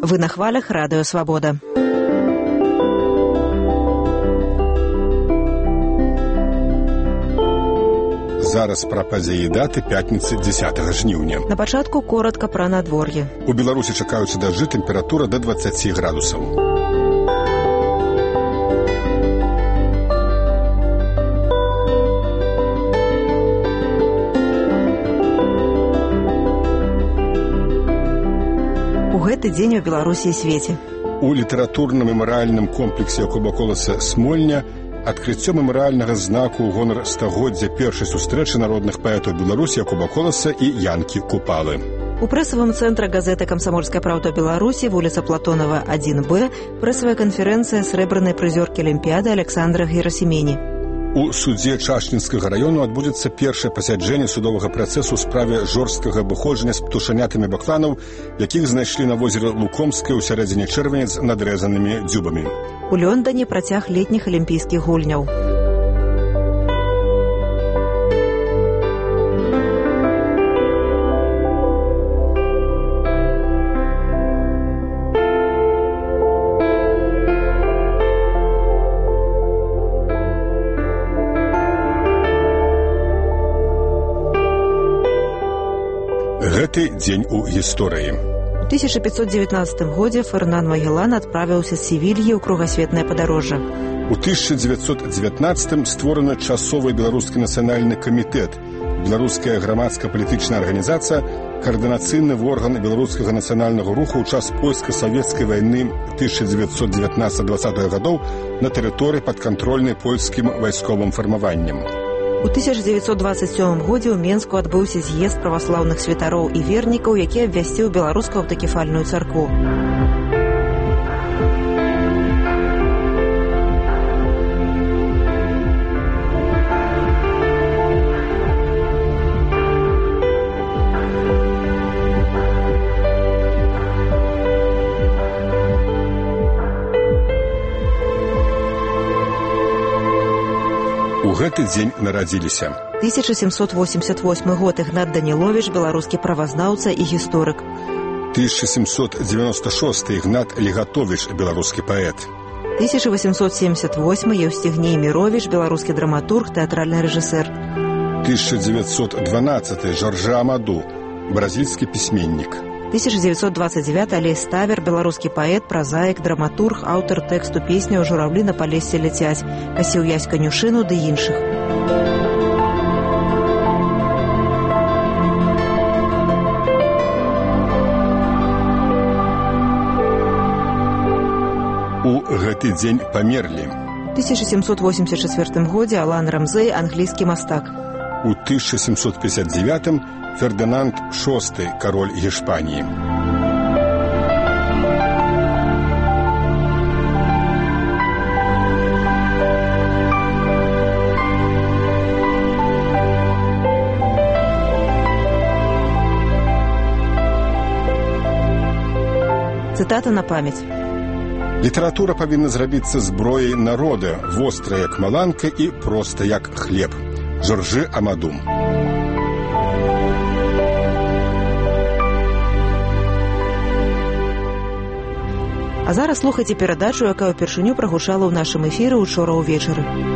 Вы на хвалях Радыё Свабода. Зараз пра падзеі даты пятніцы 10 жніўня. На пачатку коротка пра надвор'е. У Беларусі чакаюцца дажджы, тэмпература да 20 градусаў. У гэты дзень у Беларусі і свеце. У літаратурна-мемарыяльным комплексе Якуба Коласа «Смольня» адкрыццё мемарыяльнага знаку ў гонар стагоддзя першай сустрэчы народных паэтаў Беларусі Якуба Коласа і Янкі Купалы. У прэсавым цэнтры газеты «Камсамольская правда» Беларусі, вуліца Платонова, 1Б, прэсавая канферэнцыя срэбранай прызёркі Алімпіяды Александра Герасімені. У судзе Чашчынскага раёну адбудзецца першае пасяджэнне судовага працэсу ў справе жорсткага абыходжання з птушанятамі бакланаў, якіх знайшлі на возеры Лукомскае ў сярэдзіне чэрвеня з надрезанымі дзюбамі. У Лёндане працяг летніх алімпійскіх гульняў. Гэты дзень у гісторыі. У 1519 годзе Фернан Магеллан адправіўся з Севільі ў кругасветнае падарожжа. У 1919 створаны часовы беларускі нацыянальны камітэт, беларуская грамадска-палітычная арганізацыя, каардынацыйны орган беларускага нацыянальнага руху ў час польска-савецкай вайны 1919-20 гадоў на тэрыторыі падкантрольнай польскім вайсковым фармаваннем. У 1927 годзе ў Менску адбыўся з'езд праваслаўных святароў і вернікаў, які абвясціў беларускую аўтакефальную царкву. У гэты дзень нарадзіліся. 1788 год. Ігнат Даніловіч, беларускі правазнаўца і гісторык. 1796 Ігнат Легатовіч, беларускі паэт. 1878 Еўстігней Міровіч, беларускі драматург, тэатральны рэжысэр. 1912 Жоржа Амаду, бразільскі пісьменнік. 1929 Алей Ставер, беларускі паэт, празаік, драматург, аўтар тэксту песняў «Журавлі на палесе ляцяць», «Касіў ясь канюшыну» ды іншых. У гэты дзень памерлі. У 1784 годзе Алан Рамзей, англійскі мастак. У 1759 Фердынанд VI, кароль Іспаніі. Цытата на памяць. Літаратура павінна зрабіцца зброяй народа, вострая як маланка і проста як хлеб. Жоржы Амаду. А зараз слухайце перадачу, якая ўпершыню прагучала ў нашым эфіры учора ўвечары.